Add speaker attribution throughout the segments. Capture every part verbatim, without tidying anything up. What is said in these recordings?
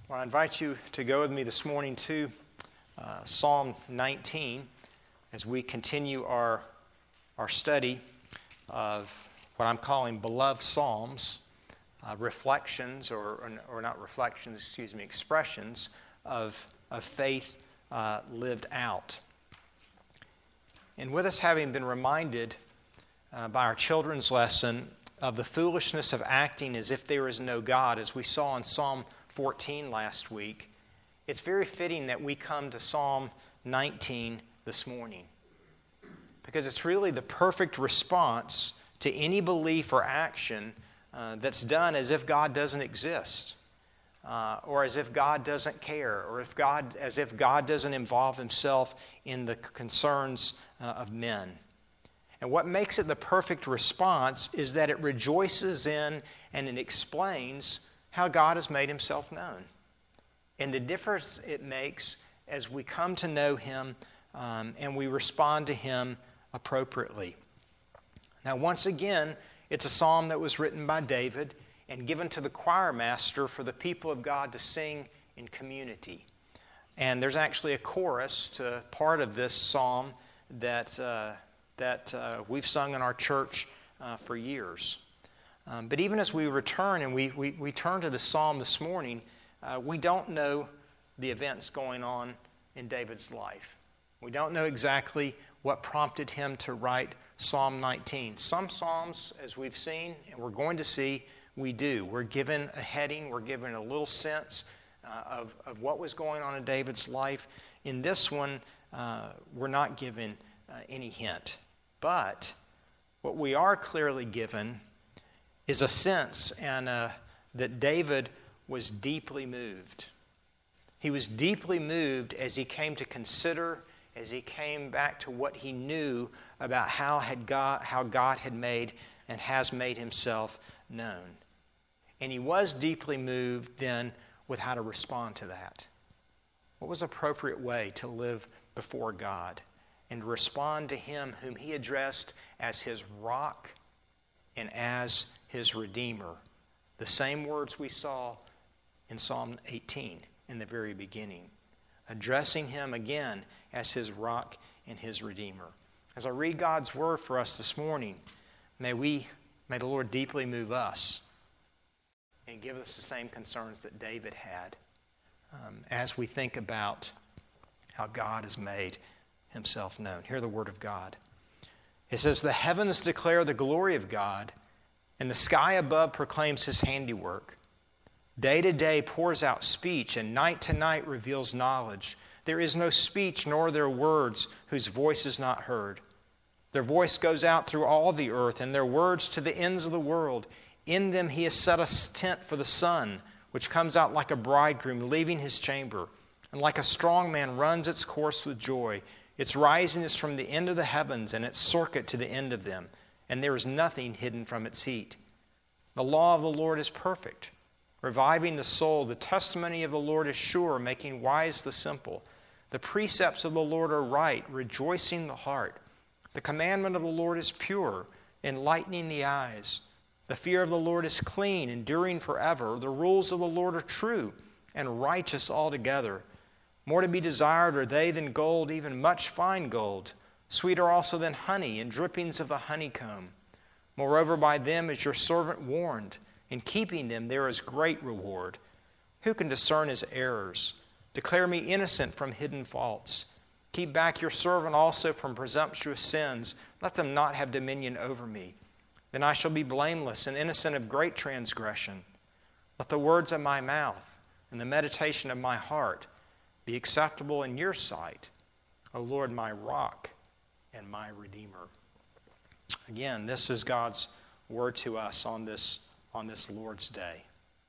Speaker 1: Well, I invite you to go with me this morning to uh, Psalm nineteen as we continue our, our study of what I'm calling beloved Psalms, uh, reflections, or, or, or not reflections, excuse me, expressions of, of faith uh, lived out. And with us having been reminded uh, by our children's lesson of the foolishness of acting as if there is no God, as we saw in Psalm fourteen last week, it's very fitting that we come to Psalm nineteen this morning, because it's really the perfect response to any belief or action uh, that's done as if God doesn't exist, uh, or as if God doesn't care, or if God, as if God doesn't involve himself in the concerns uh, of men. And what makes it the perfect response is that it rejoices in and it explains how God has made himself known, and the difference it makes as we come to know him um, and we respond to him appropriately. Now, once again, it's a psalm that was written by David and given to the choir master for the people of God to sing in community. And there's actually a chorus to part of this psalm that, uh, that uh, we've sung in our church uh, for years. Um, but even as we return and we, we, we turn to the psalm this morning, uh, we don't know the events going on in David's life. We don't know exactly what prompted him to write Psalm nineteen. Some psalms, as we've seen and we're going to see, we do. We're given a heading, we're given a little sense uh, of, of what was going on in David's life. In this one, uh, we're not given uh, any hint. But what we are clearly given is a sense and uh, that David was deeply moved. He was deeply moved as he came to consider, as he came back to what he knew about how had God, how God had made and has made himself known. And he was deeply moved then with how to respond to that. What was an appropriate way to live before God and respond to him whom he addressed as his rock and as his Redeemer, the same words we saw in Psalm eighteen in the very beginning, addressing him again as his rock and his Redeemer. As I read God's word for us this morning, may we, may the Lord deeply move us and give us the same concerns that David had um, as we think about how God has made himself known. Hear the word of God. It says, "The heavens declare the glory of God, and the sky above proclaims his handiwork. Day to day pours out speech, and night to night reveals knowledge. There is no speech nor their words whose voice is not heard. Their voice goes out through all the earth, and their words to the ends of the world. In them he has set a tent for the sun, which comes out like a bridegroom leaving his chamber, and like a strong man runs its course with joy. Its rising is from the end of the heavens, and its circuit to the end of them, and there is nothing hidden from its heat. The law of the Lord is perfect, reviving the soul. The testimony of the Lord is sure, making wise the simple. The precepts of the Lord are right, rejoicing the heart. The commandment of the Lord is pure, enlightening the eyes. The fear of the Lord is clean, enduring forever. The rules of the Lord are true and righteous altogether. More to be desired are they than gold, even much fine gold. Sweeter also than honey and drippings of the honeycomb. Moreover, by them is your servant warned. In keeping them there is great reward. Who can discern his errors? Declare me innocent from hidden faults. Keep back your servant also from presumptuous sins. Let them not have dominion over me. Then I shall be blameless and innocent of great transgression. Let the words of my mouth and the meditation of my heart be acceptable in your sight, O Lord, my rock and my Redeemer." Again, this is God's word to us on this, on this Lord's Day.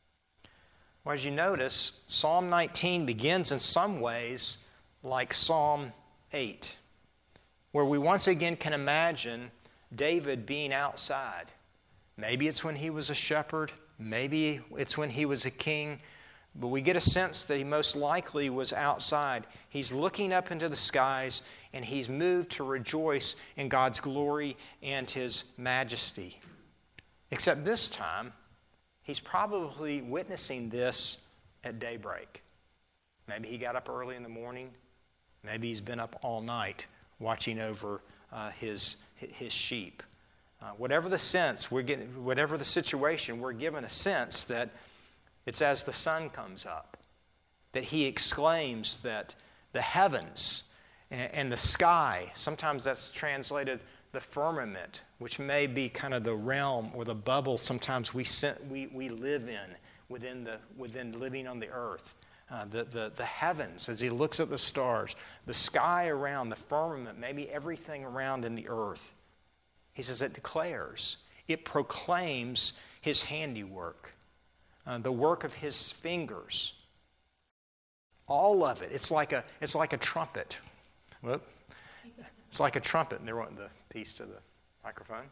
Speaker 1: Well, as you notice, Psalm nineteen begins in some ways like Psalm eight, where we once again can imagine David being outside. Maybe it's when he was a shepherd, maybe it's when he was a king, but we get a sense that he most likely was outside. He's looking up into the skies, and he's moved to rejoice in God's glory and his majesty. Except this time, he's probably witnessing this at daybreak. Maybe he got up early in the morning. Maybe he's been up all night watching over uh, his, his sheep. Uh, whatever the sense, we're getting, whatever the situation, we're given a sense that it's as the sun comes up, that he exclaims that the heavens and, and the sky, sometimes that's translated the firmament, which may be kind of the realm or the bubble sometimes we, we, we live in within, the, within living on the earth. Uh, the, the, the heavens, as he looks at the stars, the sky around, the firmament, maybe everything around in the earth. He says it declares, it proclaims his handiwork, uh, the work of his fingers. All of it. It's like a, it's like a trumpet. Whoop. It's like a trumpet. And they want the piece to the microphone.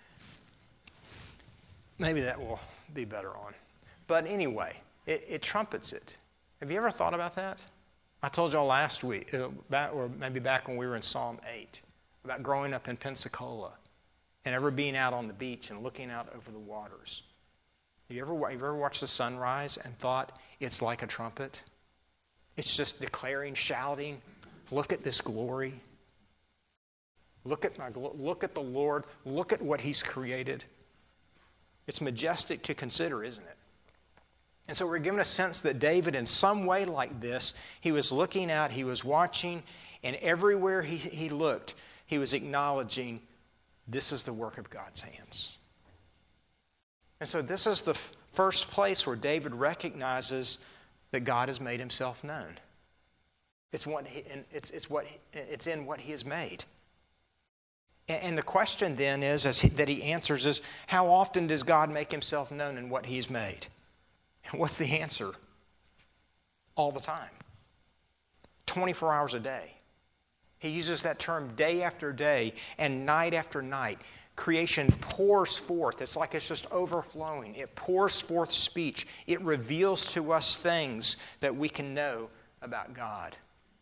Speaker 1: Maybe that will be better on. But anyway, it, it trumpets it. Have you ever thought about that? I told y'all last week, uh, back, or maybe back when we were in Psalm eight, about growing up in Pensacola and ever being out on the beach and looking out over the waters. You ever, you ever watched the sunrise and thought it's like a trumpet? It's just declaring, shouting, look at this glory. Look at my, look at the Lord. Look at what he's created. It's majestic to consider, isn't it? And so we're given a sense that David, in some way like this, he was looking out, he was watching, and everywhere he, he looked, he was acknowledging, this is the work of God's hands. And so this is the f- first place where David recognizes that God has made himself known. It's what he, and it's, it's what he, it's in what he has made. And, and the question then is, as he, that he answers is, how often does God make himself known in what he's made? What's the answer? All the time. twenty-four hours a day. He uses that term day after day and night after night. Creation pours forth. It's like it's just overflowing. It pours forth speech. It reveals to us things that we can know about God.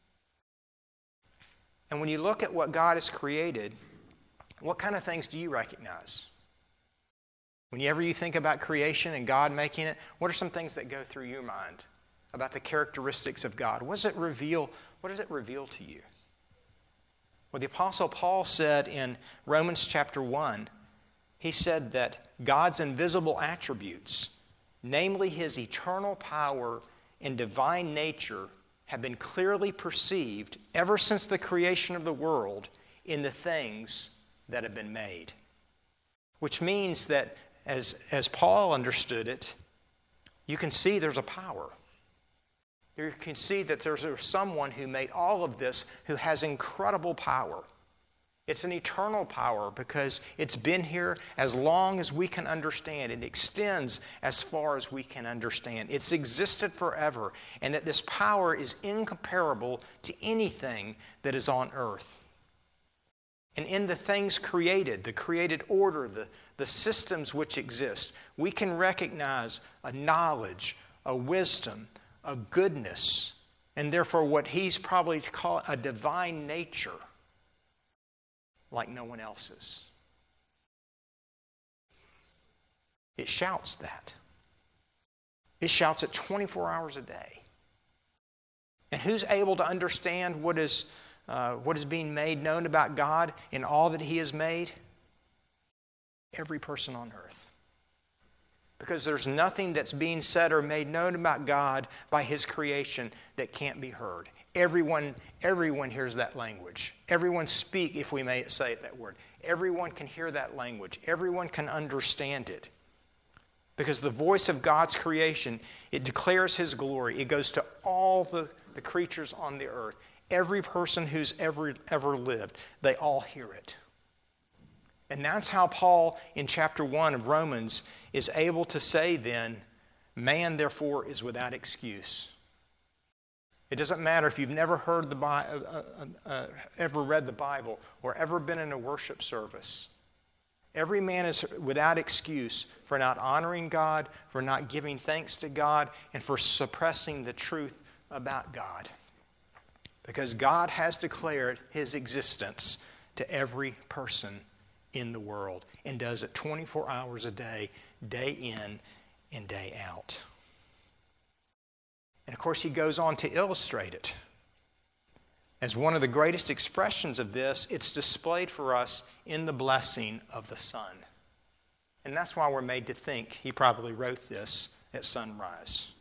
Speaker 1: And when you look at what God has created, what kind of things do you recognize? Whenever you think about creation and God making it, what are some things that go through your mind about the characteristics of God? What does it reveal? What does it reveal to you? Well, the Apostle Paul said in Romans chapter one, he said that God's invisible attributes, namely his eternal power and divine nature, have been clearly perceived ever since the creation of the world in the things that have been made. Which means that As, as Paul understood it, you can see there's a power. You can see that there's someone who made all of this who has incredible power. It's an eternal power because it's been here as long as we can understand. It extends as far as we can understand. It's existed forever, and that this power is incomparable to anything that is on earth. And in the things created, the created order, the, the systems which exist, we can recognize a knowledge, a wisdom, a goodness, and therefore what he's probably called a divine nature like no one else's. It shouts that. It shouts it twenty-four hours a day. And who's able to understand what is Uh, what is being made known about God in all that he has made? Every person on earth. Because there's nothing that's being said or made known about God by his creation that can't be heard. Everyone, everyone hears that language. Everyone speak, if we may say that word. Everyone can hear that language. Everyone can understand it. Because the voice of God's creation, it declares his glory. It goes to all the, the creatures on the earth. Every person who's ever, ever lived, they all hear it. And that's how Paul, in chapter one of Romans, is able to say then, man therefore is without excuse. It doesn't matter if you've never heard the Bible, uh, uh, uh, ever read the Bible, or ever been in a worship service. Every man is without excuse for not honoring God, for not giving thanks to God, and for suppressing the truth about God. Because God has declared his existence to every person in the world and does it twenty-four hours a day, day in and day out. And of course, he goes on to illustrate it. As one of the greatest expressions of this, it's displayed for us in the blessing of the sun. And that's why we're made to think he probably wrote this at sunrise.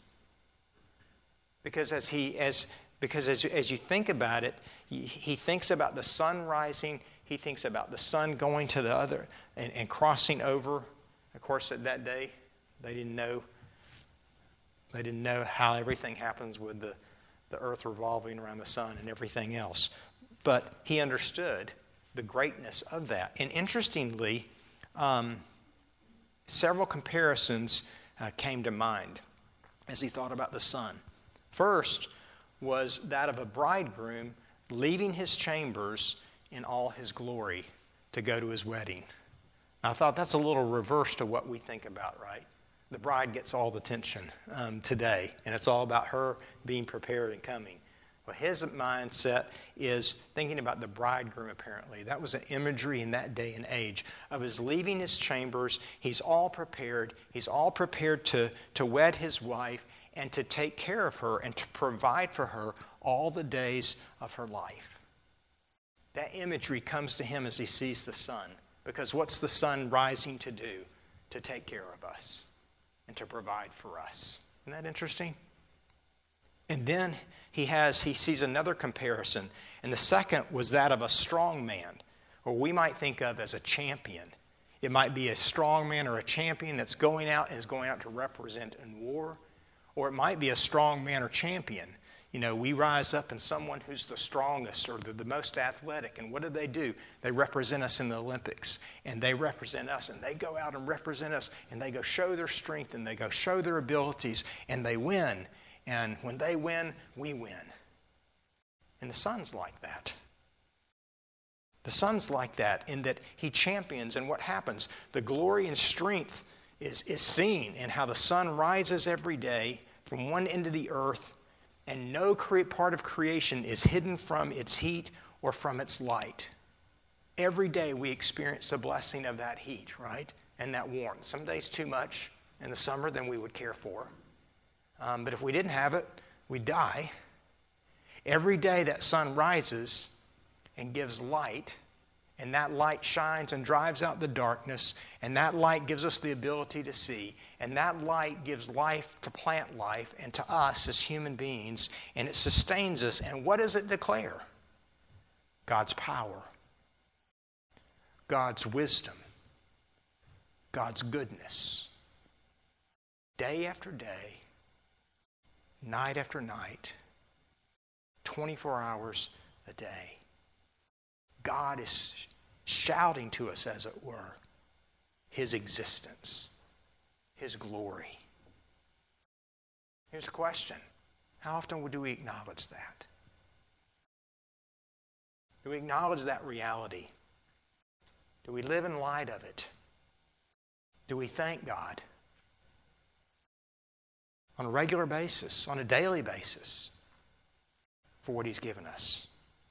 Speaker 1: Because as he as because as you, as you think about it, he, he thinks about the sun rising, he thinks about the sun going to the other and, and crossing over. Of course, at that day, they didn't know they didn't know how everything happens with the, the earth revolving around the sun and everything else. But he understood the greatness of that. And interestingly, um, several comparisons uh, came to mind as he thought about the sun. First was that of a bridegroom leaving his chambers in all his glory to go to his wedding. Now, I thought that's a little reverse to what we think about, right? The bride gets all the attention um, today, and it's all about her being prepared and coming. Well, his mindset is thinking about the bridegroom, apparently. That was an imagery in that day and age of his leaving his chambers. He's all prepared. He's all prepared to, to wed his wife and to take care of her and to provide for her all the days of her life. That imagery comes to him as he sees the sun. Because what's the sun rising to do? To take care of us and to provide for us. Isn't that interesting? And then he has he sees another comparison. And the second was that of a strong man, or we might think of as a champion. It might be a strong man or a champion that's going out and is going out to represent in war. Or it might be a strong man or champion. You know, we rise up in someone who's the strongest or the, the most athletic. And what do they do? They represent us in the Olympics. And they represent us. And they go out and represent us. And they go show their strength. And they go show their abilities. And they win. And when they win, we win. And the sun's like that. The sun's like that in that he champions. And what happens? The glory and strength is, is seen in how the sun rises every day from one end of the earth. And no part of creation is hidden from its heat or from its light. Every day we experience the blessing of that heat, right? And that warmth. Some days too much in the summer than we would care for. Um, but if we didn't have it, we'd die. Every day that sun rises and gives light, and that light shines and drives out the darkness, and that light gives us the ability to see, and that light gives life to plant life and to us as human beings, and it sustains us. And what does it declare? God's power, God's wisdom, God's goodness. Day after day, night after night, twenty-four hours a day. God is shouting to us, as it were, his existence, his glory. Here's the question. How often do we acknowledge that? Do we acknowledge that reality? Do we live in light of it? Do we thank God on a regular basis, on a daily basis, for what he's given us?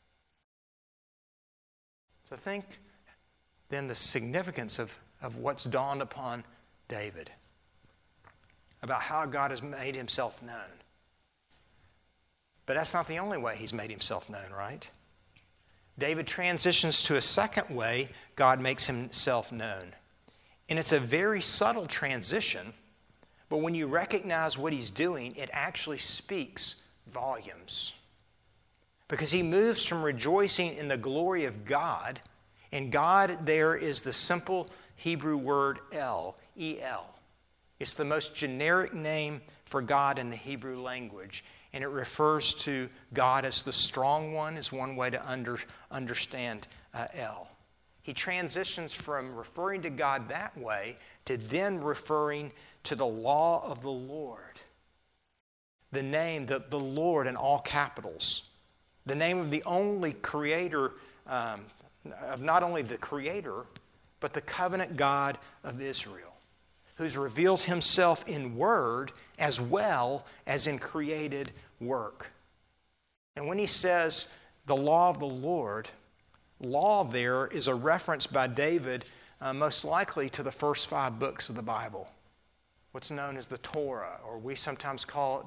Speaker 1: So think then the significance of, of what's dawned upon David about how God has made himself known. But that's not the only way he's made himself known, right? David transitions to a second way God makes himself known. And it's a very subtle transition, but when you recognize what he's doing, it actually speaks volumes. Because he moves from rejoicing in the glory of God, and God there is the simple Hebrew word El, E L. It's the most generic name for God in the Hebrew language, and it refers to God as the strong one, is one way to under, understand uh, El. He transitions from referring to God that way to then referring to the law of the Lord. The name, the, the Lord in all capitals. The name of the only creator, um, of not only the creator, but the covenant God of Israel, who's revealed himself in word as well as in created work. And when he says the law of the Lord, law there is a reference by David uh, most likely to the first five books of the Bible, what's known as the Torah, or we sometimes call it the,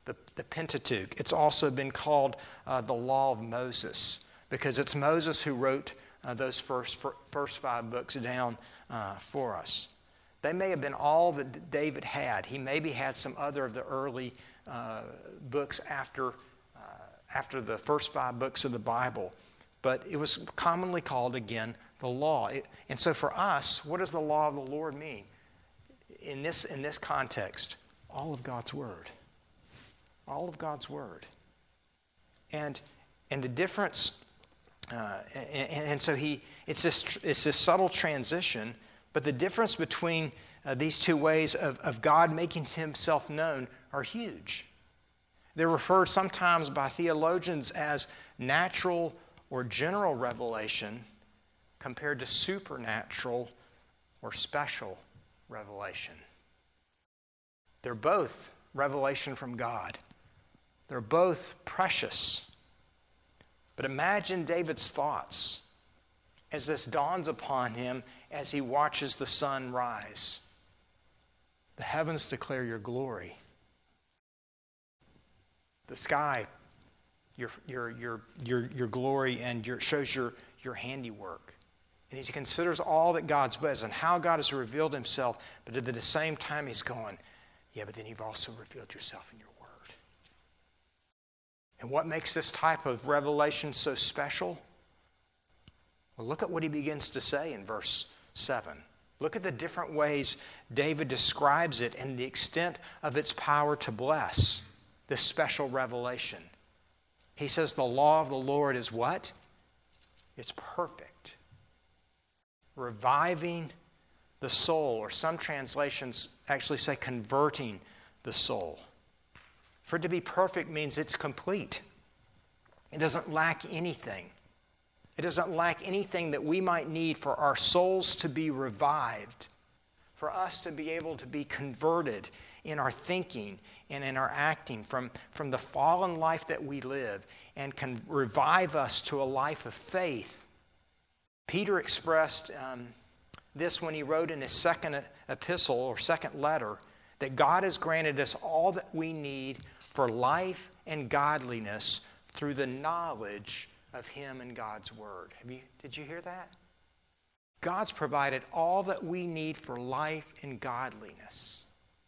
Speaker 1: the, the Pentateuch. It's also been called uh, the Law of Moses, because it's Moses who wrote uh, those first, first five books down uh, for us. They may have been all that David had. He maybe had some other of the early uh, books after, uh, after the first five books of the Bible. But it was commonly called, again, the law. It, and so for us, what does the law of the Lord mean? In this, in this context, all of God's Word. All of God's Word. And, and the difference, uh, and, and so he, it's this, it's this subtle transition, but the difference between uh, these two ways of, of God making himself known are huge. They're referred sometimes by theologians as natural or general revelation compared to supernatural or special revelation. They're both revelation from God. They're both precious. But imagine David's thoughts as this dawns upon him as he watches the sun rise. The heavens declare your glory. The sky, your, your, your, your, your glory and your, shows your, your handiwork. And as he considers all that God's does and how God has revealed himself, but at the same time he's going, yeah, but then you've also revealed yourself in your word. And what makes this type of revelation so special? Well, look at what he begins to say in verse seven. Look at the different ways David describes it and the extent of its power to bless this special revelation. He says the law of the Lord is what? It's perfect. Reviving the soul, or some translations actually say converting the soul. For it to be perfect means it's complete. It doesn't lack anything. It doesn't lack anything that we might need for our souls to be revived, for us to be able to be converted in our thinking and in our acting from, from the fallen life that we live, and can revive us to a life of faith. Peter expressed um, this when he wrote in his second epistle or second letter, that God has granted us all that we need for life and godliness through the knowledge of him and God's word. Have you, did you hear that? God's provided all that we need for life and godliness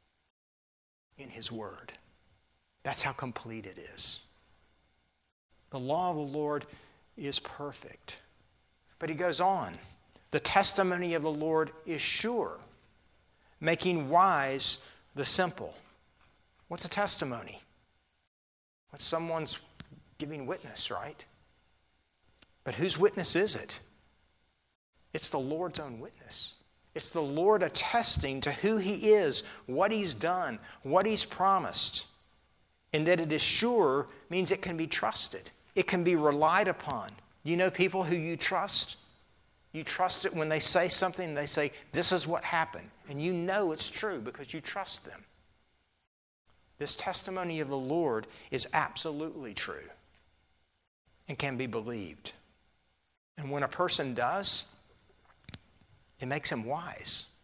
Speaker 1: in his word. That's how complete it is. The law of the Lord is perfect. But he goes on. The testimony of the Lord is sure, making wise the simple. What's a testimony? What's someone's giving witness, right? But whose witness is it? It's the Lord's own witness. It's the Lord attesting to who he is, what he's done, what he's promised. And that it is sure means it can be trusted. It can be relied upon. You know people who you trust? You trust it when they say something and they say, this is what happened. And you know it's true because you trust them. This testimony of the Lord is absolutely true and can be believed. And when a person does, it makes him wise.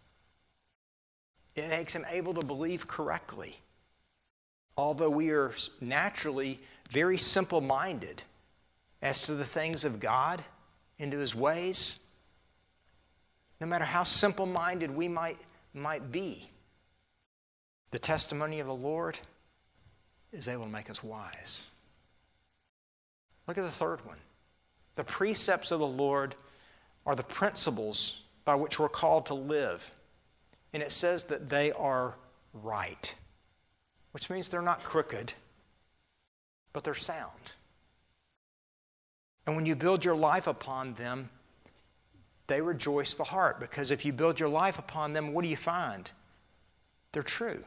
Speaker 1: It makes him able to believe correctly. Although we are naturally very simple-minded as to the things of God and to his ways, no matter how simple-minded we might, might be, the testimony of the Lord is able to make us wise. Look at the third one. The precepts of the Lord are the principles by which we're called to live. And it says that they are right, which means they're not crooked, but they're sound. And when you build your life upon them, they rejoice the heart, because if you build your life upon them, what do you find? They're true.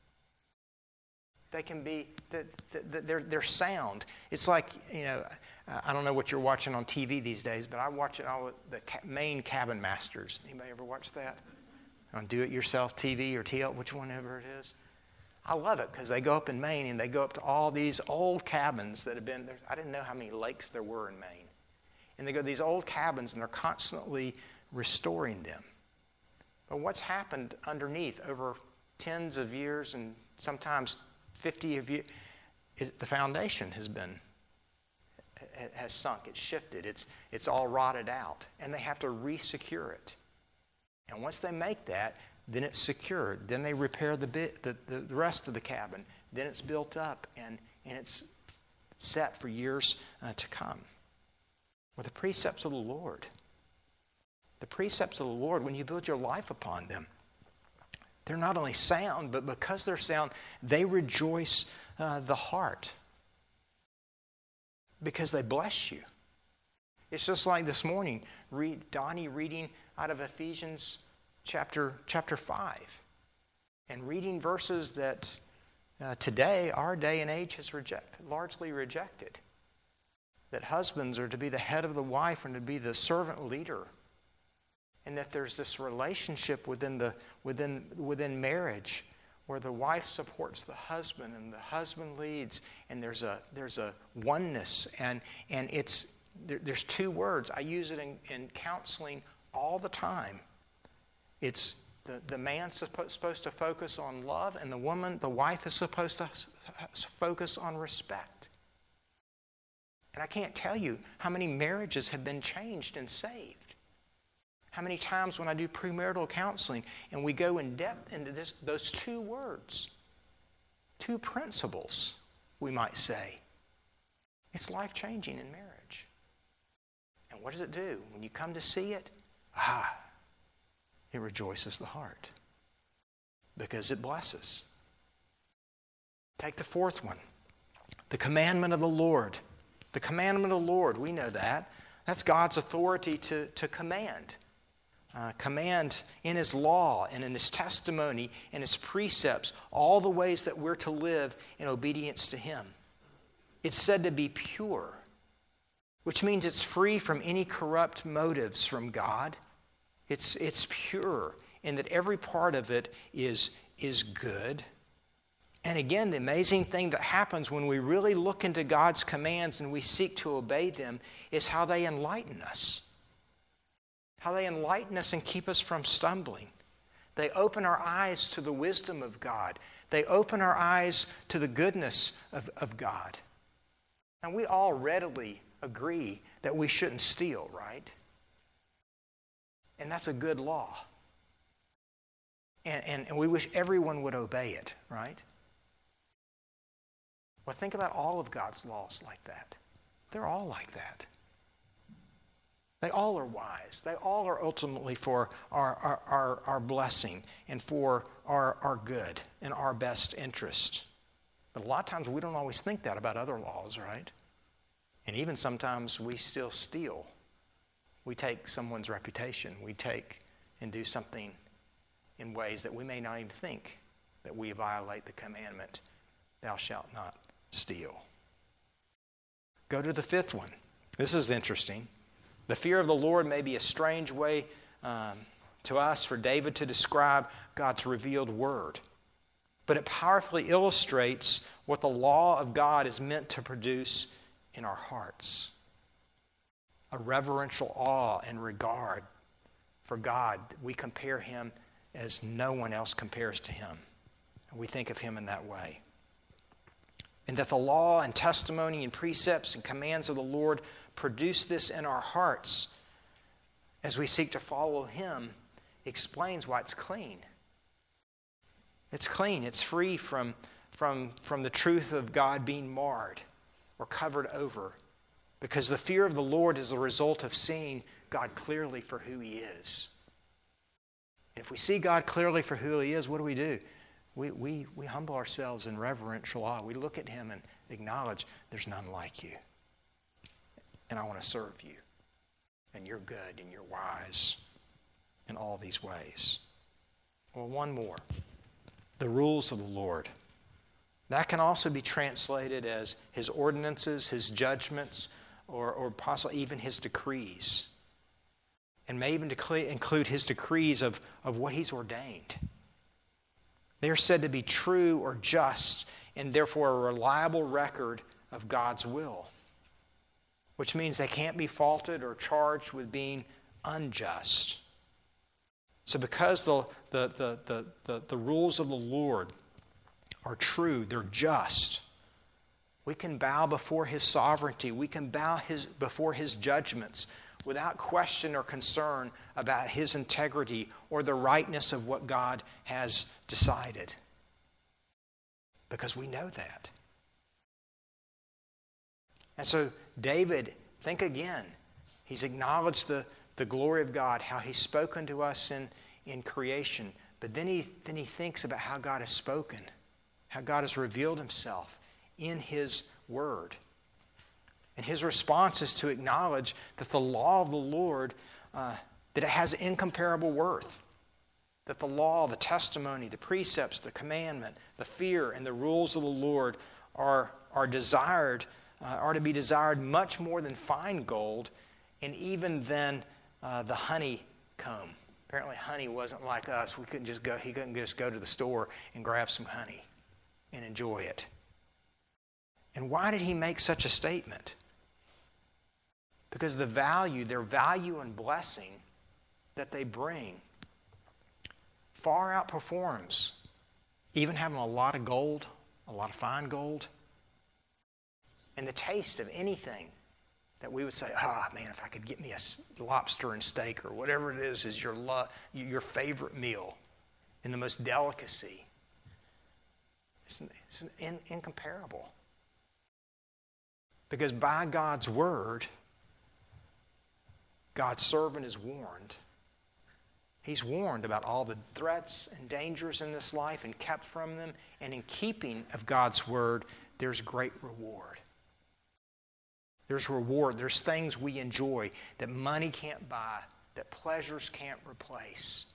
Speaker 1: They can be, they're, they're sound. It's like, you know, I don't know what you're watching on T V these days, but I watch it all the Maine Cabin Masters. Anybody ever watch that? On do-it-yourself T V or T L, which one ever it is? I love it because they go up in Maine and they go up to all these old cabins that have been there. I didn't know how many lakes there were in Maine. And they go to these old cabins and they're constantly restoring them. But what's happened underneath over tens of years and sometimes fifty of years, it, the foundation has been has sunk, it's shifted, it's it's all rotted out, and they have to re-secure it. And once they make that, then it's secured. Then they repair the bit the, the, the rest of the cabin. Then it's built up and, and it's set for years uh, to come. With the precepts of the Lord. The precepts of the Lord, when you build your life upon them, they're not only sound, but because they're sound, they rejoice uh, the heart. Because they bless you. It's just like this morning, read, Donnie reading out of Ephesians chapter, chapter five. And reading verses that uh, today, our day and age, has reject, largely rejected. That husbands are to be the head of the wife and to be the servant leader. And that there's this relationship within the within within marriage where the wife supports the husband and the husband leads, and there's a there's a oneness, and and it's there, there's two words. I use it in, in counseling all the time. It's the, the man's supposed, supposed to focus on love, and the woman, the wife, is supposed to focus on respect. And I can't tell you how many marriages have been changed and saved. How many times when I do premarital counseling and we go in depth into this, those two words, two principles, we might say, it's life-changing in marriage. And what does it do? When you come to see it, ah, it rejoices the heart because it blesses. Take the fourth one, the commandment of the Lord. The commandment of the Lord, we know that. That's God's authority to, to command. Uh, command in His law and in His testimony and His precepts, all the ways that we're to live in obedience to Him. It's said to be pure, which means it's free from any corrupt motives from God. It's, it's pure in that every part of it is, is good. And again, the amazing thing that happens when we really look into God's commands and we seek to obey them is how they enlighten us. How they enlighten us and keep us from stumbling. They open our eyes to the wisdom of God. They open our eyes to the goodness of, of God. And we all readily agree that we shouldn't steal, right? And that's a good law. And, and, and we wish everyone would obey it, right? Well, think about all of God's laws like that. They're all like that. They all are wise. They all are ultimately for our, our, our, our blessing and for our, our good and our best interest. But a lot of times we don't always think that about other laws, right? And even sometimes we still steal. We take someone's reputation. We take and do something in ways that we may not even think that we violate the commandment, thou shalt not steal. Go to the fifth one. This is interesting. The fear of the Lord may be a strange way um, to us for David to describe God's revealed word. But it powerfully illustrates what the law of God is meant to produce in our hearts. A reverential awe and regard for God. We compare Him as no one else compares to Him. We think of Him in that way. And that the law and testimony and precepts and commands of the Lord produce this in our hearts as we seek to follow Him explains why it's clean. It's clean. It's free from, from, from the truth of God being marred or covered over. Because the fear of the Lord is the result of seeing God clearly for who He is. And if we see God clearly for who He is, what do we do? We, we, we humble ourselves in reverential awe. We look at Him and acknowledge there's none like you. And I want to serve you. And you're good and you're wise in all these ways. Well, one more. The rules of the Lord. That can also be translated as His ordinances, His judgments, or, or possibly even His decrees. And may even declare, include His decrees of, of what He's ordained. They are said to be true or just and therefore a reliable record of God's will. Which means they can't be faulted or charged with being unjust. So because the, the, the, the, the, the rules of the Lord are true, they're just, We can bow before His sovereignty. We can bow his, before His judgments without question or concern about His integrity or the rightness of what God has decided. Because we know that. And so David, think again. He's acknowledged the, the glory of God, how He's spoken to us in, in creation. But then he, then he thinks about how God has spoken, how God has revealed Himself in His Word. And his response is to acknowledge that the law of the Lord, uh, that it has incomparable worth. That the law, the testimony, the precepts, the commandment, the fear, and the rules of the Lord are, are desired, uh, are to be desired much more than fine gold, and even than uh, the honeycomb. Apparently honey wasn't like us. We couldn't just go, he couldn't just go to the store and grab some honey and enjoy it. And why did he make such a statement? Because the value, their value and blessing that they bring far outperforms even having a lot of gold, a lot of fine gold, and the taste of anything that we would say, ah, oh, man, if I could get me a lobster and steak or whatever it is, is your, lo- your favorite meal and the most delicacy. It's, it's in, incomparable. Because by God's word, God's servant is warned. He's warned about all the threats and dangers in this life and kept from them. And in keeping of God's word, there's great reward. There's reward. There's things we enjoy that money can't buy, that pleasures can't replace.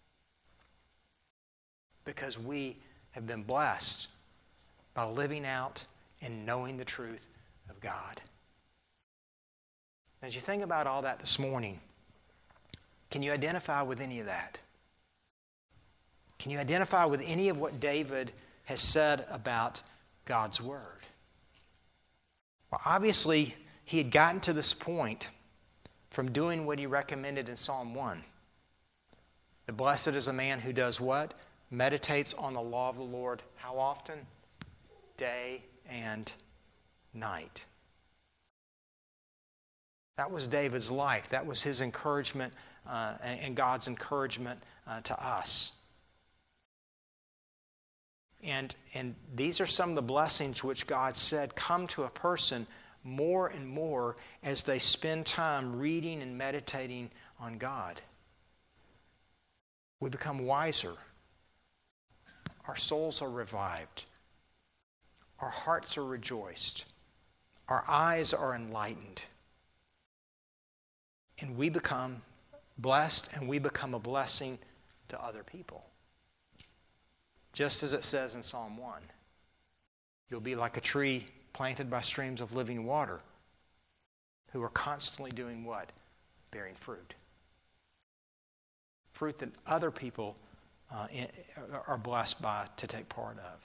Speaker 1: Because we have been blessed by living out and knowing the truth of God. As you think about all that this morning, can you identify with any of that? Can you identify with any of what David has said about God's word? Well, obviously, he had gotten to this point from doing what he recommended in Psalm one. The blessed is a man who does what? Meditates on the law of the Lord. How often? Day and night. That was David's life. That was his encouragement uh, and, and God's encouragement uh, to us. And, and these are some of the blessings which God said come to a person more and more as they spend time reading and meditating on God. We become wiser. Our souls are revived. Our hearts are rejoiced. Our eyes are enlightened. And we become blessed and we become a blessing to other people. Just as it says in Psalm one. You'll be like a tree planted by streams of living water who are constantly doing what? Bearing fruit. Fruit that other people uh, are blessed by to take part of.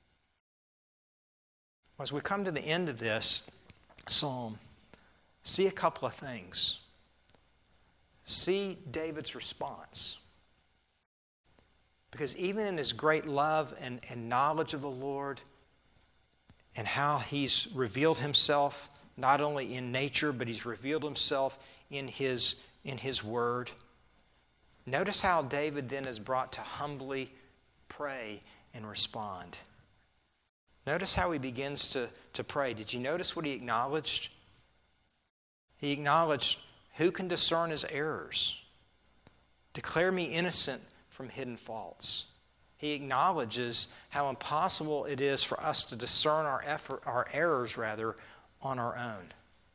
Speaker 1: As we come to the end of this psalm, see a couple of things. See David's response. Because even in his great love and, and knowledge of the Lord and how he's revealed himself not only in nature, but he's revealed himself in his, in his word. Notice how David then is brought to humbly pray and respond. Notice how he begins to, to pray. Did you notice what he acknowledged? He acknowledged, who can discern his errors? Declare me innocent from hidden faults. He acknowledges how impossible it is for us to discern our effort, our errors rather, on our own.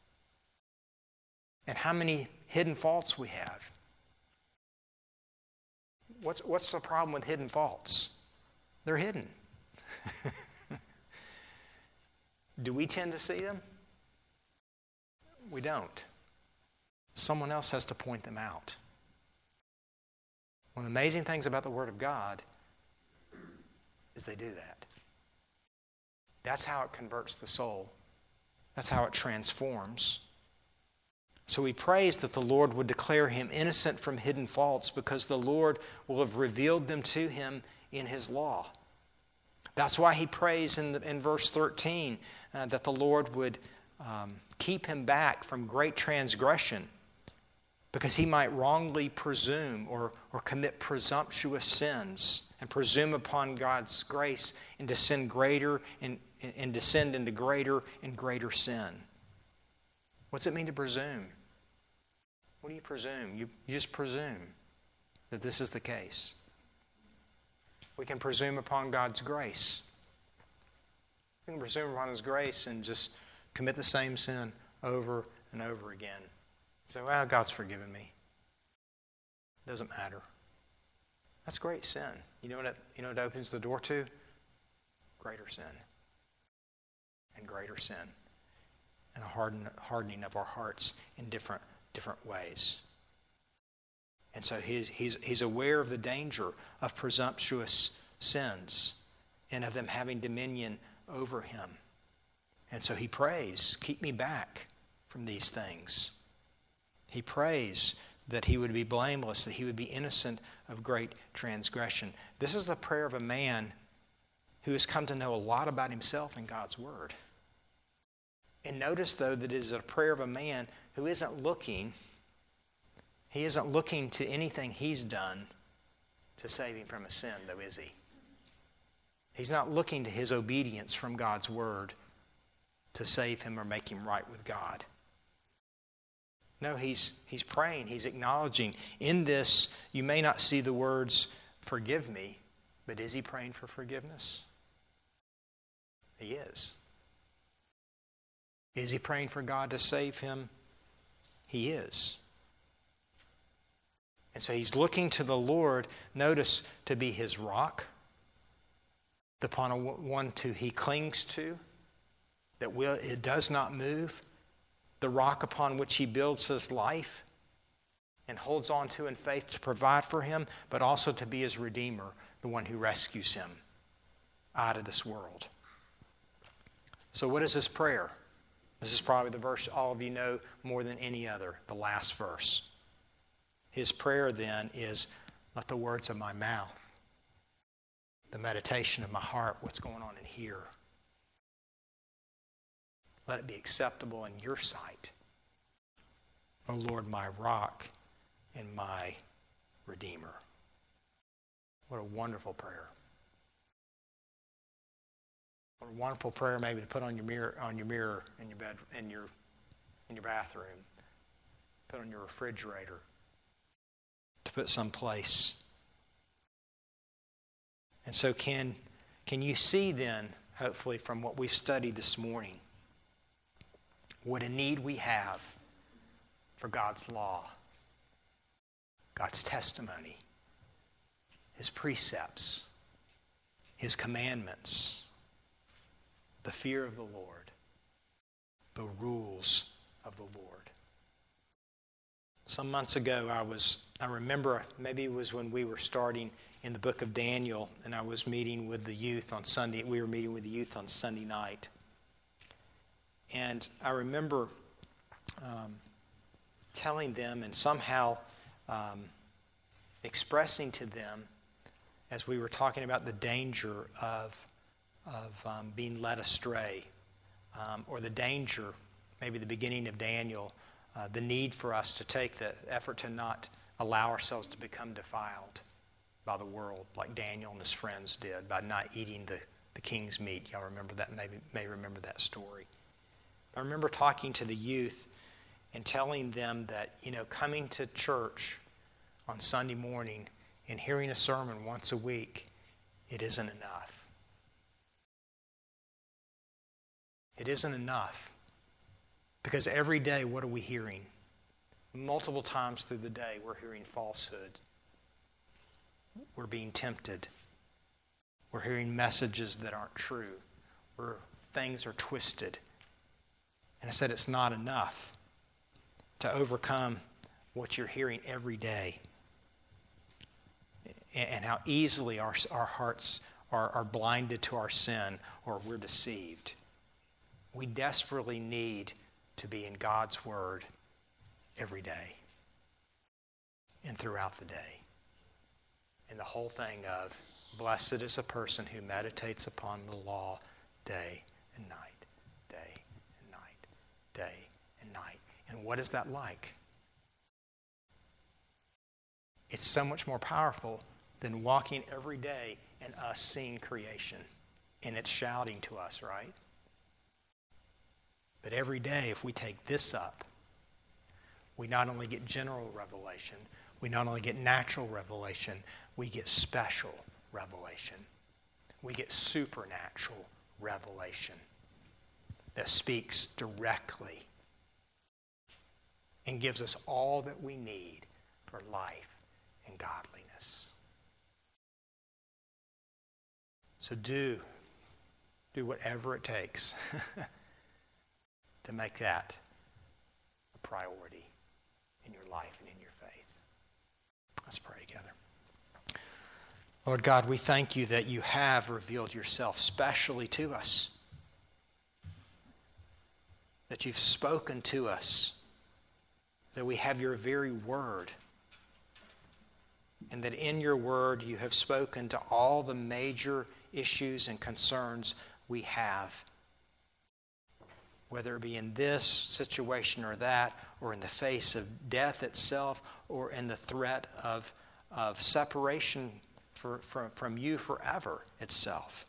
Speaker 1: And how many hidden faults we have. What's, what's the problem with hidden faults? They're hidden. Do we tend to see them? We don't. Someone else has to point them out. One of the amazing things about the Word of God is they do that. That's how it converts the soul. That's how it transforms. So he prays that the Lord would declare him innocent from hidden faults because the Lord will have revealed them to him in his law. That's why he prays in, the, in verse thirteen uh, that the Lord would um, keep him back from great transgression, because he might wrongly presume or, or commit presumptuous sins and presume upon God's grace and descend greater and, and descend into greater and greater sin. What's it mean to presume? What do you presume? You, you just presume that this is the case. We can presume upon God's grace. We can presume upon His grace and just commit the same sin over and over again. Say, well, God's forgiven me. It doesn't matter. That's great sin. You know what it, you know what it opens the door to? Greater sin. And greater sin. And a harden, hardening of our hearts in different, different ways. And so he's, he's, he's aware of the danger of presumptuous sins and of them having dominion over him. And so he prays, keep me back from these things. He prays that he would be blameless, that he would be innocent of great transgression. This is the prayer of a man who has come to know a lot about himself in God's Word. And notice, though, that it is a prayer of a man who isn't looking, he isn't looking to anything he's done to save him from a sin, though, is he? He's not looking to his obedience from God's Word to save him or make him right with God. No, he's, he's praying, he's acknowledging. In this, you may not see the words, forgive me, but is he praying for forgiveness? He is. Is he praying for God to save him? He is. And so he's looking to the Lord, notice, to be his rock, upon a one to he clings to, that will it does not move, the rock upon which he builds his life and holds on to in faith to provide for him, but also to be his Redeemer, the one who rescues him out of this world. So what is this prayer? This is probably the verse all of you know more than any other, the last verse. His prayer then is, let the words of my mouth, the meditation of my heart, what's going on in here, let it be acceptable in your sight, O Lord, my rock and my Redeemer. What a wonderful prayer. What a wonderful prayer maybe to put on your mirror, on your mirror in your bed, in your in your bathroom, put on your refrigerator, to put someplace. And so can can you see then, hopefully from what we've studied this morning, what a need we have for God's law, God's testimony, His precepts, His commandments, the fear of the Lord, the rules of the Lord. Some months ago, I was, I remember, maybe it was when we were starting in the book of Daniel, and I was meeting with the youth on Sunday. We were meeting with the youth on Sunday night. And I remember um, telling them and somehow um, expressing to them, as we were talking about the danger of, of um, being led astray, um, or the danger, maybe the beginning of Daniel, uh, the need for us to take the effort to not allow ourselves to become defiled by the world, like Daniel and his friends did, by not eating the, the king's meat. Y'all remember that? Maybe may remember that story. I remember talking to the youth and telling them that, you know, coming to church on Sunday morning and hearing a sermon once a week, it isn't enough. It isn't enough. Because every day, what are we hearing? Multiple times through the day, we're hearing falsehood. We're being tempted. We're hearing messages that aren't true. Where things are twisted. And I said it's not enough to overcome what you're hearing every day. And how easily our, our hearts are, are blinded to our sin, or we're deceived. We desperately need to be in God's Word every day and throughout the day. And the whole thing of, blessed is a person who meditates upon the law day and night. what is that like? It's so much more powerful than walking every day and us seeing creation and it's shouting to us, right? But every day, if we take this up, we not only get general revelation, we not only get natural revelation, we get special revelation. We get supernatural revelation that speaks directly and gives us all that we need for life and godliness. So do, do whatever it takes to make that a priority in your life and in your faith. Let's pray together. Lord God, we thank you that you have revealed yourself specially to us, that you've spoken to us, that we have your very word, and that in your word you have spoken to all the major issues and concerns we have, whether it be in this situation or that, or in the face of death itself, or in the threat of, of separation for, from, from you forever itself.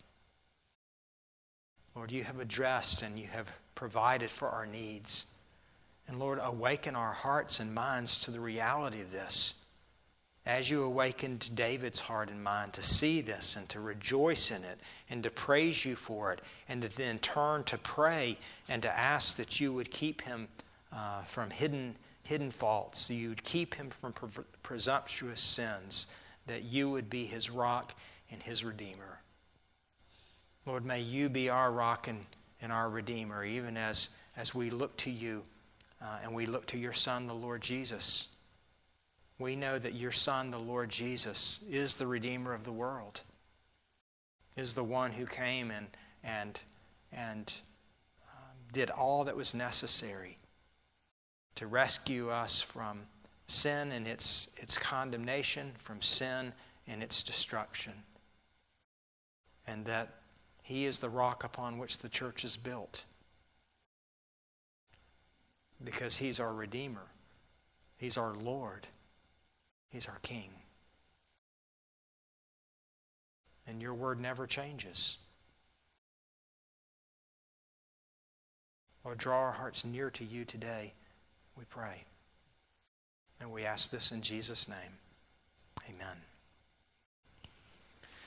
Speaker 1: Lord, you have addressed and you have provided for our needs. And Lord, awaken our hearts and minds to the reality of this, as you awakened David's heart and mind to see this and to rejoice in it and to praise you for it, and to then turn to pray and to ask that you would keep him uh, from hidden, hidden faults, that you would keep him from pre- presumptuous sins, that you would be his rock and his redeemer. Lord, may you be our rock and, and our redeemer, even as, as we look to you uh, and we look to your Son, the Lord Jesus. We know that your Son, the Lord Jesus, is the Redeemer of the world, is the one who came and, and, and um, did all that was necessary to rescue us from sin and its, its condemnation, from sin and its destruction. And that he is the rock upon which the church is built, because he's our Redeemer. He's our Lord. He's our King. And your word never changes. Lord, draw our hearts near to you today, we pray. And we ask this in Jesus' name. Amen.